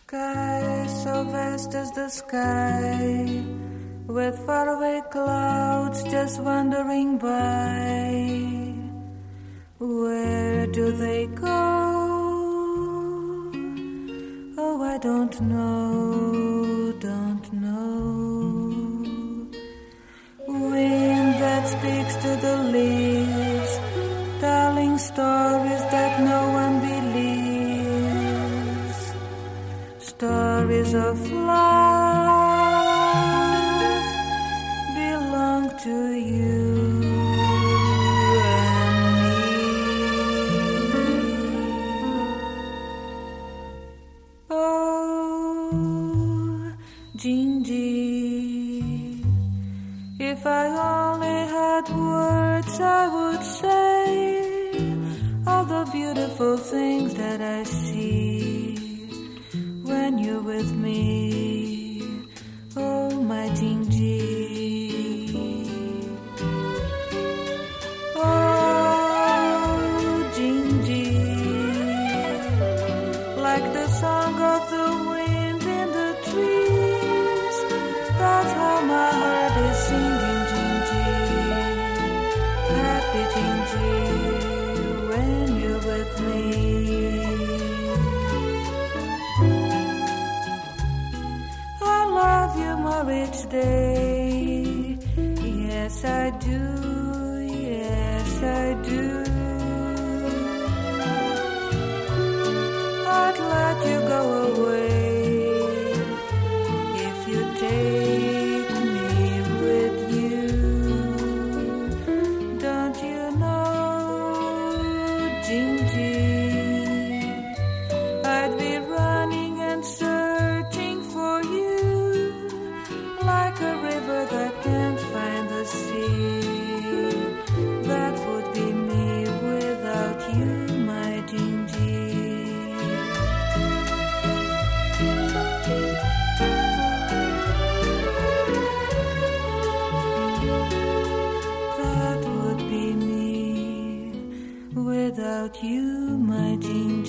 Sky so vast as the sky, with faraway clouds just wandering by. Where do they go? Oh, I don't know, don't know. Wind that speaks to the leaves, telling stories that no one believes. Stories of love belong to you and me. Oh, Gingy, if I only had words, I would say all the beautiful things that I see when you're with me. Oh, my Gingy. Oh, Gingy, like the song of the wind in the trees. That's how my heart is singing, Gingy. Happy Gingy, when you're with me. I love you more each day. Yes, I do. Yes, I do. I'd let you go away if you take me with you. Don't you know, Gingy, I'd be running and searching for you like a river that can't find the sea. That would be me without you, my Gingy. That would be me without you, my Gingy.